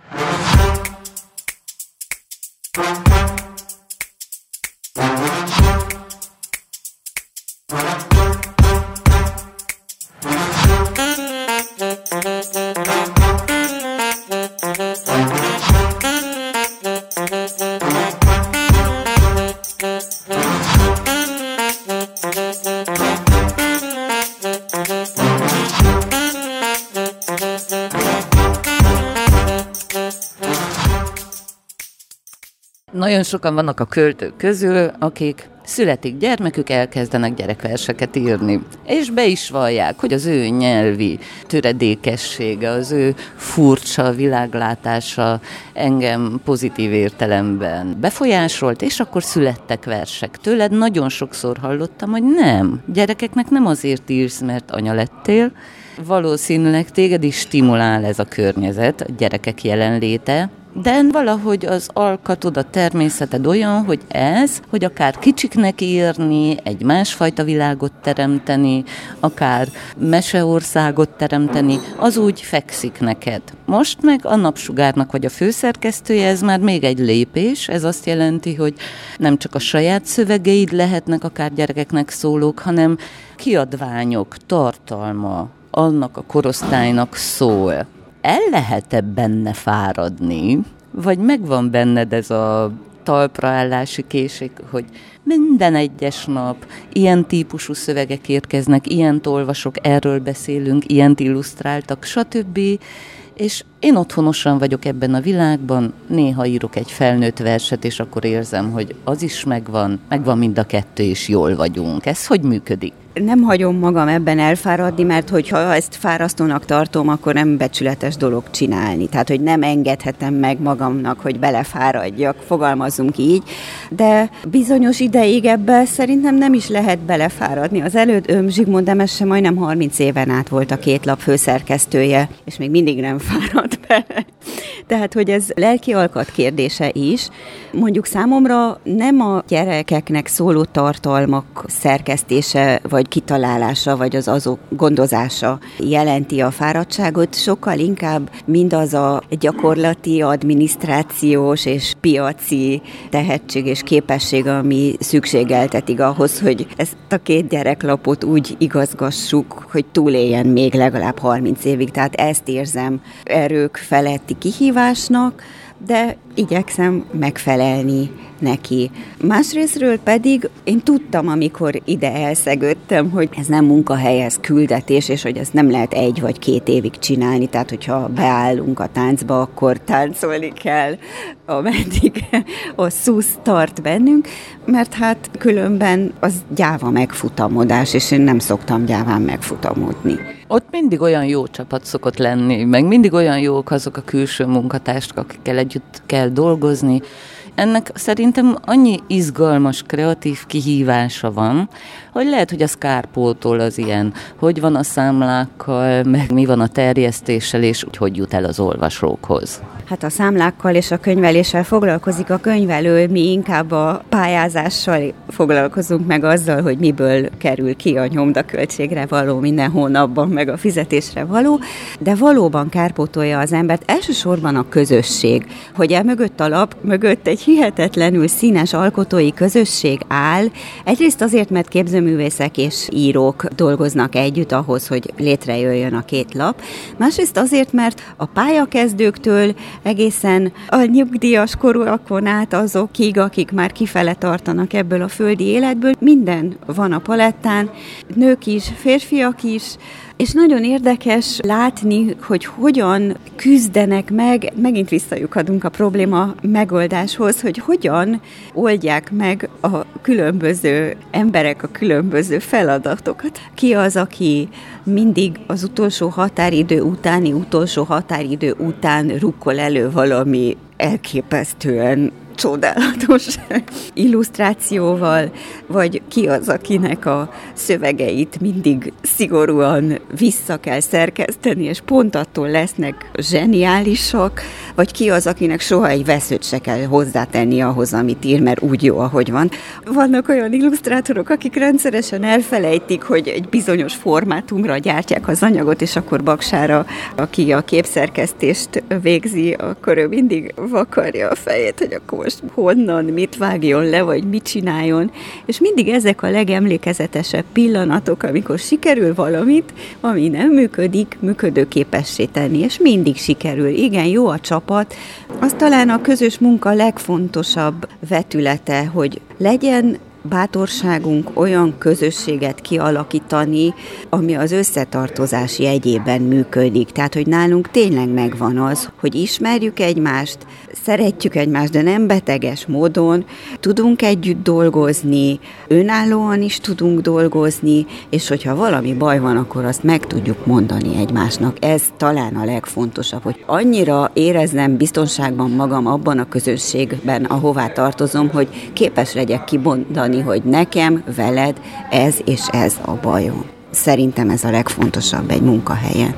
Nagyon sokan vannak a költők közül, akik születik gyermekük, elkezdenek gyerekverseket írni. És be is vallják, hogy az ő nyelvi töredékessége, az ő furcsa világlátása engem pozitív értelemben befolyásolt, és akkor születtek versek. Tőled nagyon sokszor hallottam, hogy nem, gyerekeknek nem azért írsz, mert anya lettél. Valószínűleg téged is stimulál ez a környezet, a gyerekek jelenléte, de valahogy az alkatod, a természeted olyan, hogy akár kicsiknek írni, egy másfajta világot teremteni, akár meseországot teremteni, az úgy fekszik neked. Most meg a Napsugárnak vagy a főszerkesztője, ez már még egy lépés, ez azt jelenti, hogy nem csak a saját szövegeid lehetnek akár gyerekeknek szólók, hanem kiadványok, tartalma annak a korosztálynak szól. El lehet-e benne fáradni, vagy megvan benned ez a talpraállási készség, hogy minden egyes nap ilyen típusú szövegek érkeznek, ilyent olvasok, erről beszélünk, ilyent illusztráltak, stb. És én otthonosan vagyok ebben a világban, néha írok egy felnőtt verset, és akkor érzem, hogy az is megvan mind a kettő, és jól vagyunk. Ez hogy működik? Nem hagyom magam ebben elfáradni, mert hogyha ezt fárasztónak tartom, akkor nem becsületes dolog csinálni. Tehát, hogy nem engedhetem meg magamnak, hogy belefáradjak, fogalmazunk így, de bizonyos ideig ebben szerintem nem is lehet belefáradni. Az elődöm Zsigmond Demesse majdnem 30 éven át volt a Két Lap főszerkesztője, és még mindig nem fáradt bele. Tehát, hogy ez lelki alkat kérdése is. Mondjuk számomra nem a gyerekeknek szóló tartalmak szerkesztése, vagy kitalálása, vagy az azok gondozása jelenti a fáradtságot, sokkal inkább mindaz a gyakorlati, adminisztrációs és piaci tehetség és képesség, ami szükségeltetik ahhoz, hogy ezt a 2 gyereklapot úgy igazgassuk, hogy túléljen még legalább 30 évig. Tehát ezt érzem erők feletti kihívásnak, de igyekszem megfelelni neki. Másrésztről pedig én tudtam, amikor ide elszegődtem, hogy ez nem munkahely, ez küldetés, és hogy ezt nem lehet 1 vagy 2 évig csinálni, tehát hogyha beállunk a táncba, akkor táncolni kell, ameddig a szusz tart bennünk, mert hát különben az gyáva megfutamodás, és én nem szoktam gyáván megfutamodni. Ott mindig olyan jó csapat szokott lenni, meg mindig olyan jók azok a külső munkatársak, akikkel együtt kell dolgozni. Ennek szerintem annyi izgalmas, kreatív kihívása van, hogy lehet, hogy az kárpótol az ilyen, hogy van a számlákkal, meg mi van a terjesztéssel, és hogy jut el az olvasókhoz. Hát a számlákkal és a könyveléssel foglalkozik a könyvelő, mi inkább a pályázással foglalkozunk meg azzal, hogy miből kerül ki a nyomdaköltségre való minden hónapban, meg a fizetésre való, de valóban kárpótolja az embert, elsősorban a közösség, hogy mögött a lap mögött egy hihetetlenül színes alkotói közösség áll, egyrészt azért, mert képzőművészek és írók dolgoznak együtt ahhoz, hogy létrejöjjön a 2 lap, másrészt azért, mert a pályakezdőktől egészen a nyugdíjas korúakon át azokig, akik már kifele tartanak ebből a földi életből, minden van a palettán, nők is, férfiak is, és nagyon érdekes látni, hogy hogyan küzdenek meg, megint visszajukadunk a probléma megoldáshoz, hogy hogyan oldják meg a különböző emberek a különböző feladatokat. Ki az, aki mindig az utolsó határidő után rukkol elő valami elképesztően csodálatos illusztrációval, vagy ki az, akinek a szövegeit mindig szigorúan vissza kell szerkeszteni, és pont attól lesznek zseniálisak, vagy ki az, akinek soha egy veszőt se kell hozzátenni ahhoz, amit ír, mert úgy jó, ahogy van. Vannak olyan illusztrátorok, akik rendszeresen elfelejtik, hogy egy bizonyos formátumra gyártják az anyagot, és akkor Baksára, aki a képszerkesztést végzi, akkor ő mindig vakarja a fejét, hogy akkor most honnan, mit vágjon le, vagy mit csináljon, és mindig ezek a legemlékezetesebb pillanatok, amikor sikerül valamit, ami nem működik, működőképessé tenni, és mindig sikerül. Igen, jó a csapat. Az talán a közös munka legfontosabb vetülete, hogy legyen bátorságunk olyan közösséget kialakítani, ami az összetartozás jegyében működik. Tehát, hogy nálunk tényleg megvan az, hogy ismerjük egymást, szeretjük egymást, de nem beteges módon, tudunk együtt dolgozni, önállóan is tudunk dolgozni, és hogyha valami baj van, akkor azt meg tudjuk mondani egymásnak. Ez talán a legfontosabb, hogy annyira érezzem biztonságban magam abban a közösségben, ahová tartozom, hogy képes legyek kimondani, hogy nekem, veled ez és ez a bajom. Szerintem ez a legfontosabb egy munkahelyen.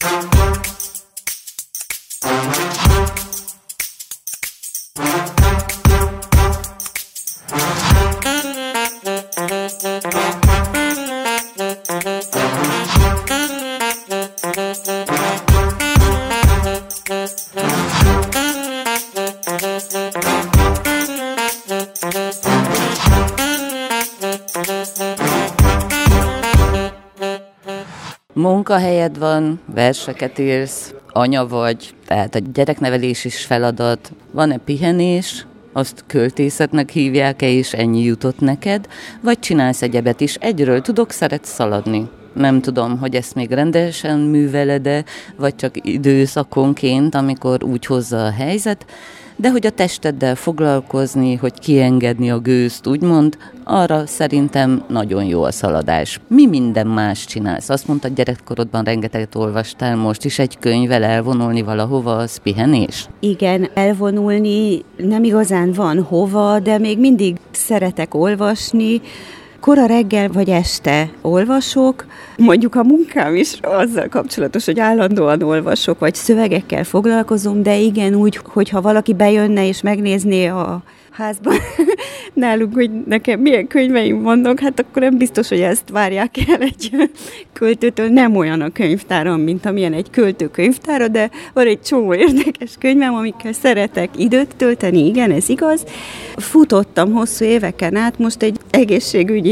Munkahelyed van, verseket írsz, anya vagy, tehát a gyereknevelés is feladat. Van-e pihenés, azt költészetnek hívják-e, és ennyi jutott neked, vagy csinálsz egyebet is? Egyről tudok, szeretsz szaladni. Nem tudom, hogy ezt még rendesen műveled-e, vagy csak időszakonként, amikor úgy hozza a helyzet, de hogy a testeddel foglalkozni, hogy kiengedni a gőzt, úgymond, arra szerintem nagyon jó a szaladás. Mi minden más csinálsz? Azt mondtad, gyerekkorodban rengeteget olvastál, most is egy könyvvel elvonulni valahova, az pihenés? Igen, elvonulni nem igazán van hova, de még mindig szeretek olvasni. Kora reggel vagy este olvasok, mondjuk a munkám is azzal kapcsolatos, hogy állandóan olvasok, vagy szövegekkel foglalkozom, de igen úgy, hogyha valaki bejönne és megnézné a házban nálunk, hogy nekem milyen könyveim vannak, hát akkor nem biztos, hogy ezt várják el egy költőtől. Nem olyan a könyvtáram, mint amilyen egy költőkönyvtára, de van egy csomó érdekes könyvem, amikkel szeretek időt tölteni, igen, ez igaz. Futottam hosszú éveken át, most egy egészségügyi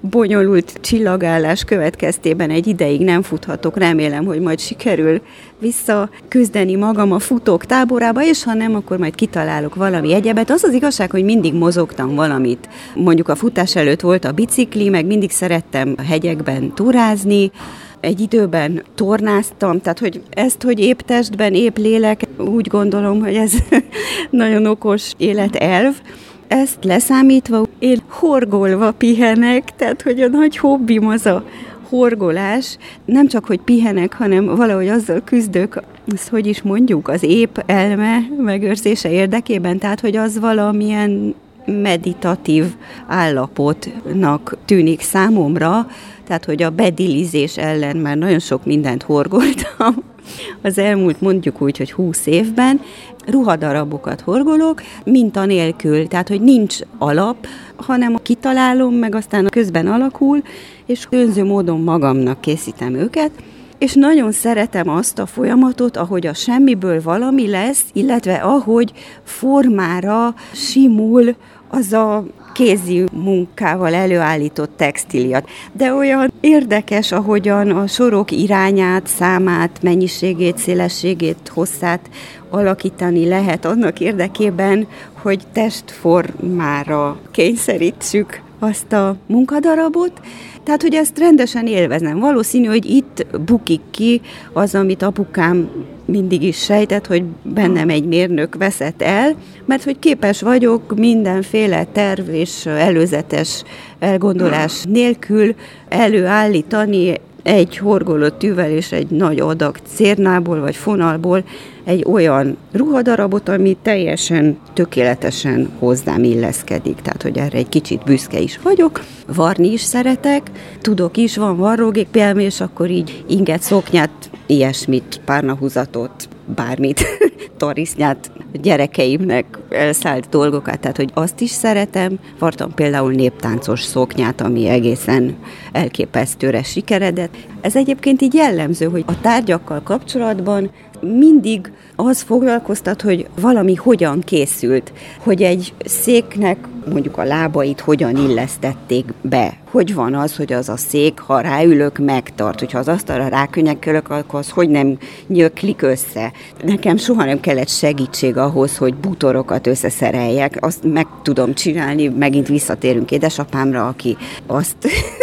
bonyolult csillagállás következtében egy ideig nem futhatok, remélem, hogy majd sikerül visszaküzdeni magam a futók táborába, és ha nem, akkor majd kitalálok valami egyebet. Az az igazság, hogy mindig mozogtam valamit. Mondjuk a futás előtt volt a bicikli, meg mindig szerettem a hegyekben túrázni, egy időben tornáztam, tehát hogy ezt, hogy épp testben, épp lélek, úgy gondolom, hogy ez nagyon okos életelv. Ezt leszámítva, én horgolva pihenek, tehát hogy a nagy hobbim az a horgolás. Nem csak, hogy pihenek, hanem valahogy azzal küzdök, azt hogy is mondjuk, az épp elme megőrzése érdekében, tehát hogy az valamilyen meditatív állapotnak tűnik számomra, tehát hogy a bedilizés ellen már nagyon sok mindent horgoltam az elmúlt mondjuk úgy, hogy 20 évben, ruhadarabokat horgolok, minta nélkül, tehát hogy nincs alap, hanem kitalálom, meg aztán közben alakul, és önző módon magamnak készítem őket, és nagyon szeretem azt a folyamatot, ahogy a semmiből valami lesz, illetve ahogy formára simul az a kézi munkával előállított textília. De olyan érdekes, ahogyan a sorok irányát, számát, mennyiségét, szélességét, hosszát alakítani lehet annak érdekében, hogy testformára kényszerítsük azt a munkadarabot. Tehát, hogy ezt rendesen élvezem. Valószínű, hogy itt bukik ki az, amit apukám mindig is sejtett, hogy bennem egy mérnök veszett el, mert hogy képes vagyok mindenféle terv és előzetes elgondolás nélkül előállítani egy horgolott tűvel és egy nagy adag cérnából vagy fonalból egy olyan ruhadarabot, ami teljesen tökéletesen hozzám illeszkedik. Tehát, hogy erre egy kicsit büszke is vagyok. Varni is szeretek, tudok is, van varrógépem, és akkor így inget, szoknyát, ilyesmit, párnahúzatot, bármit, tarisznyát, gyerekeimnek elszállt dolgokat, tehát hogy azt is szeretem. Vartam például néptáncos szoknyát, ami egészen elképesztőre sikeredett. Ez egyébként így jellemző, hogy a tárgyakkal kapcsolatban mindig az foglalkoztat, hogy valami hogyan készült, hogy egy széknek mondjuk a lábait hogyan illesztették be. Hogy van az, hogy az a szék, ha ráülök, megtart. Hogyha az asztalra rákönyekölök, akkor az hogy nem nyöklik össze. Nekem soha nem kellett segítség ahhoz, hogy bútorokat összeszereljek. Azt meg tudom csinálni, megint visszatérünk édesapámra, aki azt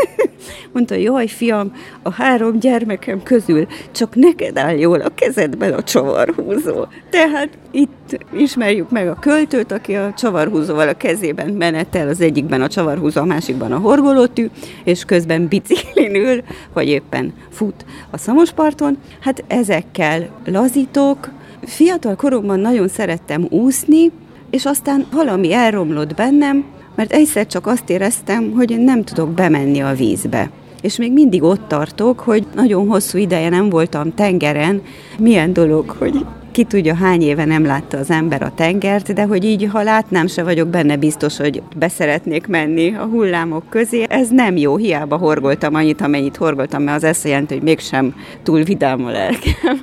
mondta, jaj, fiam, a 3 gyermekem közül csak neked áll jól a kezedben a csavarhúzó. Tehát itt ismerjük meg a költőt, aki a csavarhúzóval a kezében menetel, az egyikben a csavarhúzó, a másikban a horgolótű, és közben biciklin ül, vagy éppen fut a Szamosparton. Hát ezekkel lazítok. Fiatal koromban nagyon szerettem úszni, és aztán valami elromlott bennem, mert egyszer csak azt éreztem, hogy én nem tudok bemenni a vízbe. És még mindig ott tartok, hogy nagyon hosszú ideje nem voltam tengeren. Milyen dolog, hogy ki tudja, hány éve nem látta az ember a tengert, de hogy így, ha látnám, se vagyok benne biztos, hogy beszeretnék menni a hullámok közé. Ez nem jó, hiába horgoltam annyit, amennyit horgoltam, mert az ezt jelenti, hogy mégsem túl vidám a lelkem.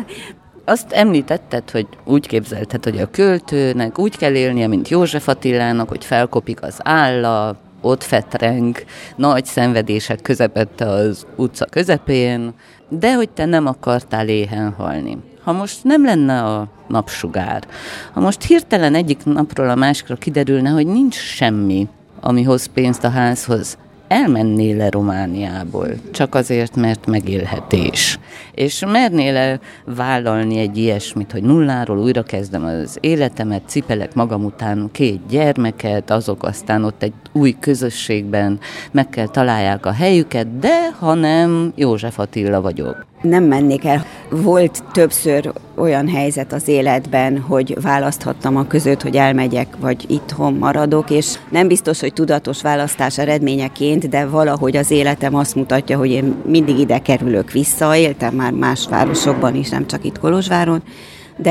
Azt említetted, hogy úgy képzelted, hogy a költőnek úgy kell élnie, mint József Attilának, hogy felkopik az álla, ott fetreng, nagy szenvedések közepette az utca közepén, de hogy te nem akartál éhen halni. Ha most nem lenne a napsugár, ha most hirtelen egyik napról a másikra kiderülne, hogy nincs semmi, ami hoz pénzt a házhoz, elmennél-e Romániából, csak azért, mert megélhetés. És mernél-e vállalni egy ilyesmit, hogy nulláról újra kezdem az életemet, cipelek magam után 2 gyermeket, azok aztán ott egy új közösségben meg kell találják a helyüket, de ha nem, József Attila vagyok. Nem mennék el. Volt többször olyan helyzet az életben, hogy választhattam a között, hogy elmegyek, vagy itthon maradok, és nem biztos, hogy tudatos választás eredményeként, de valahogy az életem azt mutatja, hogy én mindig ide kerülök vissza. Éltem már más városokban is, nem csak itt Kolozsváron, de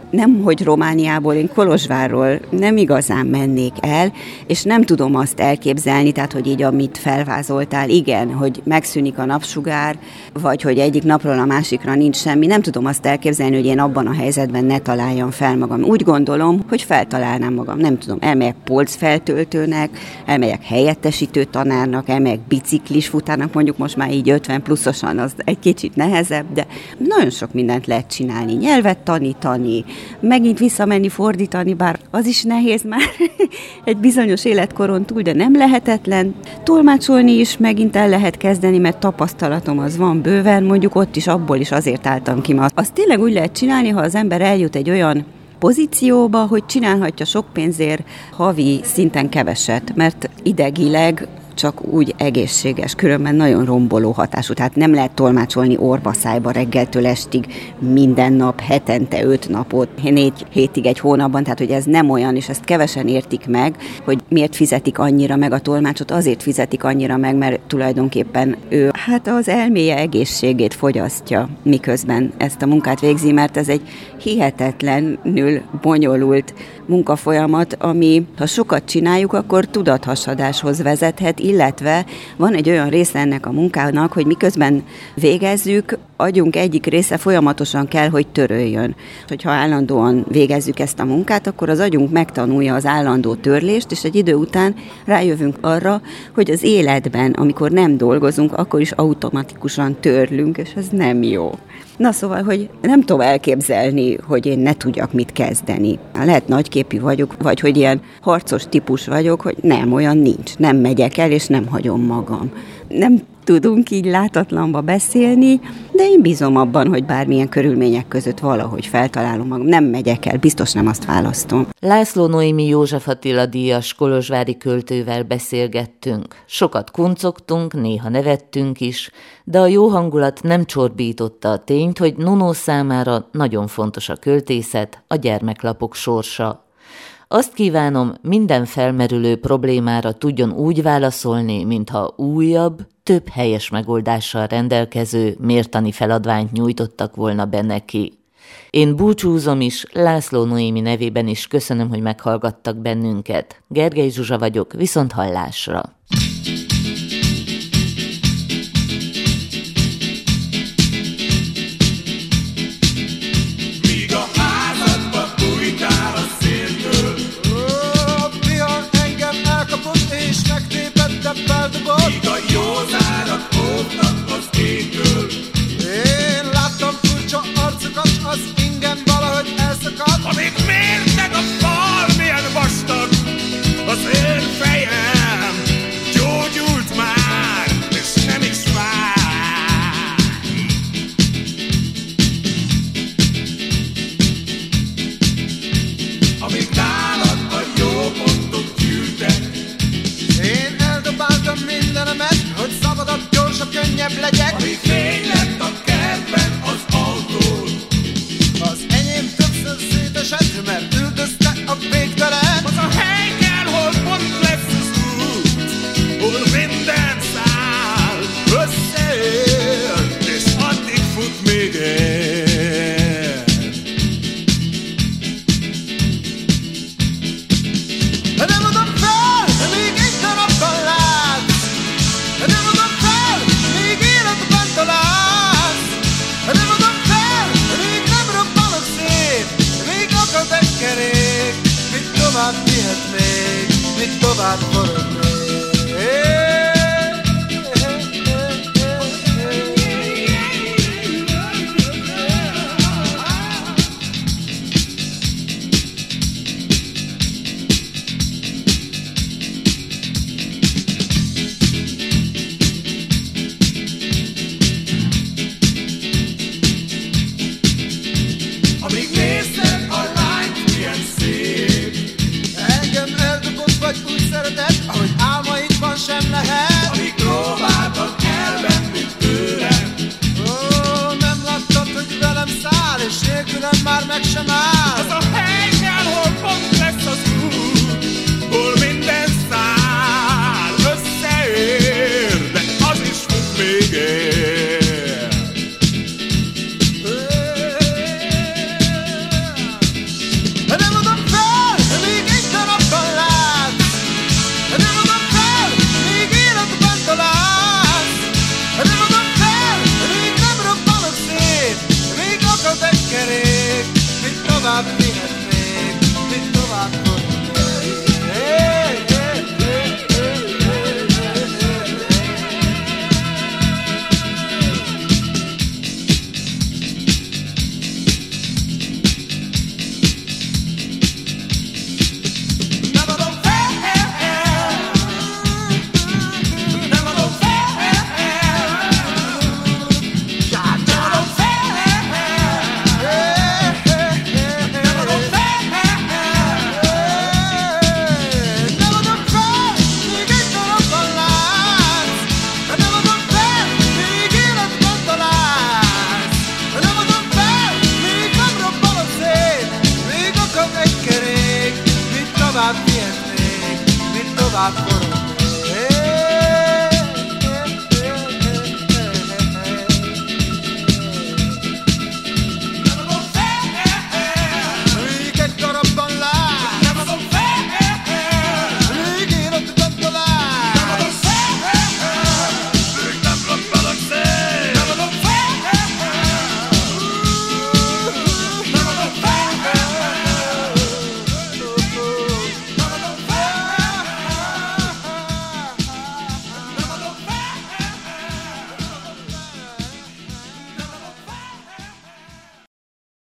nem hogy Romániából, én Kolozsvárról nem igazán mennék el, és nem tudom azt elképzelni, tehát, hogy így amit felvázoltál, igen, hogy megszűnik a napsugár, vagy hogy egyik napról a másikra nincs semmi, nem tudom azt elképzelni, hogy én abban a helyzetben ne találjam fel magam. Úgy gondolom, hogy feltalálnám magam, nem tudom, elmegyek polcfeltöltőnek, elmegyek helyettesítő tanárnak, elmegyek biciklis futárnak, mondjuk most már így 50 pluszosan az egy kicsit nehezebb, de nagyon sok mindent lehet csinálni, nyelvet tanítani, megint visszamenni, fordítani, bár az is nehéz már egy bizonyos életkoron túl, de nem lehetetlen. Tolmácsolni is megint el lehet kezdeni, mert tapasztalatom az van bőven, mondjuk ott is abból is azért álltam ki. Azt tényleg úgy lehet csinálni, ha az ember eljut egy olyan pozícióba, hogy csinálhatja sok pénzért havi szinten keveset, mert idegileg csak úgy egészséges, különben nagyon romboló hatású. Tehát nem lehet tolmácsolni orba-szájba reggeltől estig minden nap, hetente 5 napot, 4 hétig egy hónapban, tehát hogy ez nem olyan, és ezt kevesen értik meg, hogy miért fizetik annyira meg a tolmácsot, azért fizetik annyira meg, mert tulajdonképpen ő az elméje egészségét fogyasztja, miközben ezt a munkát végzi, mert ez egy hihetetlenül bonyolult munkafolyamat, ami, ha sokat csináljuk, akkor tudathasadáshoz vezethet, illetve van egy olyan része ennek a munkának, hogy miközben végezzük, agyunk egyik része folyamatosan kell, hogy töröljön. Hogyha állandóan végezzük ezt a munkát, akkor az agyunk megtanulja az állandó törlést, és egy idő után rájövünk arra, hogy az életben, amikor nem dolgozunk, akkor is automatikusan törlünk, és ez nem jó. Na szóval, hogy nem tudom elképzelni, hogy én ne tudjak mit kezdeni. Lehet nagyképű vagyok, vagy hogy ilyen harcos típus vagyok, hogy nem, olyan nincs. Nem megyek el, és nem hagyom magam. Nem tudunk így látatlanba beszélni, de én bízom abban, hogy bármilyen körülmények között valahogy feltalálom magam. Nem megyek el, biztos nem azt választom. László Noémi József Attila díjas kolozsvári költővel beszélgettünk. Sokat kuncogtunk, néha nevettünk is, de a jó hangulat nem csorbította a tényt, hogy Nonó számára nagyon fontos a költészet, a gyermeklapok sorsa. Azt kívánom, minden felmerülő problémára tudjon úgy válaszolni, mintha újabb, több helyes megoldással rendelkező mértani feladványt nyújtottak volna be neki. Én búcsúzom is, László Noémi nevében is köszönöm, hogy meghallgattak bennünket. Gergely Zsuzsa vagyok, viszont hallásra. Míg a jó zárak óvnak az égből. Én láttam furcsa arcokat, az ingem valahogy elszakadt. Amíg mértek a fal, milyen vastag az én fejem. Gyógyult már, és nem is vár. Amíg nálad a jó pontok gyűltek, én eldobáltam mindenemet, hogy szabadabb, gyorsabb, könnyebb legyek. Amíg fény lett a kertben az autó, az enyém többször szétesett, mert üldözte a végtelen. Az a hely kell, hol pont lesz az út, hol minden száll összeér, és addig fut még él. Nem adom fel, még egy darabban látsz. Nem adom fel, még életben találsz. Nem adom fel, még nem robbanok szét. Még akad egy kerék, még tovább vihet még, még tovább forog még. Amíg nézed a lányt, milyen szép, engem eldobott vagy úgy szeretett, ahogy álmaidban sem lehet. Amíg próbáltak elvenni tőlem, ó, nem láttad, hogy velem száll, és nélkülem már meg sem áll. Az a hely kell, hol pont lesz az út, hol minden száll összeér, de az is fut még ér. tovább vihetnék, mit tovább forognék. Tovább vihetnék, mit tovább forog.